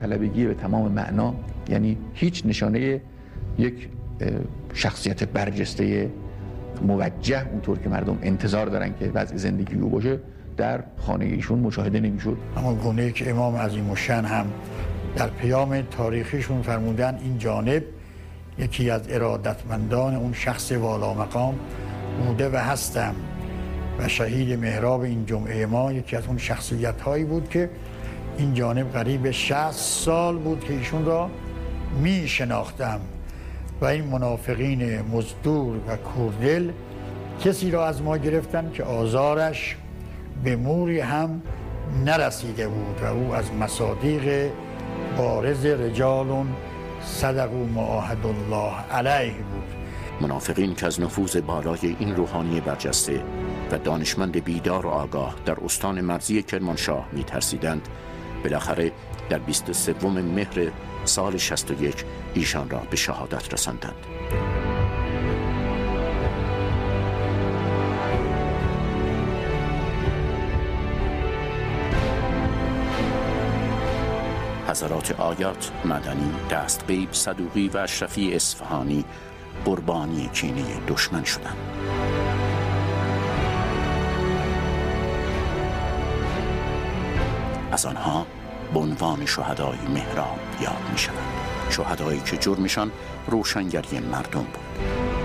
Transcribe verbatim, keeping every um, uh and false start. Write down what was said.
طلبگی به تمام معنا، یعنی هیچ نشانه یک شخصیت برجسته موجه اونطور که مردم انتظار دارن که وضع زندگی او باشه در خانه ایشون مشاهده نمیشد. اما گونه‌ای که امام عظیم الشأن هم در پیام تاریخیشون فرمودن این جانب یکی از ارادتمندان اون شخص والا مقام بوده و هستم و شهید محراب این جمعه ما یکی از اون شخصیت هایی بود که این جانب قریب شصت سال بود که ایشون را می شناختم و این منافقین مزدور و کوردل کسی را از ما گرفتن که آزارش به موری هم نرسیده بود و او از مصادیق بارز رجال صدقوا ما عاهدوا الله علیه بود. منافقین که از نفوذ بالای این روحانی برجسته و دانشمند بیدار و آگاه در استان مرزی کرمانشاه می ترسیدند، بالاخره در بیست و سوم مهر سال شصت و یک ایشان را به شهادت رساندند. حضرات آیات مدنی، دستقیب صدوقی و اشرفی اصفهانی قربانی کینه دشمن شدند. از آنها به عنوان شهدای مهراب یاد می شوند. شهدایی که جرمشان روشنگری مردم بود.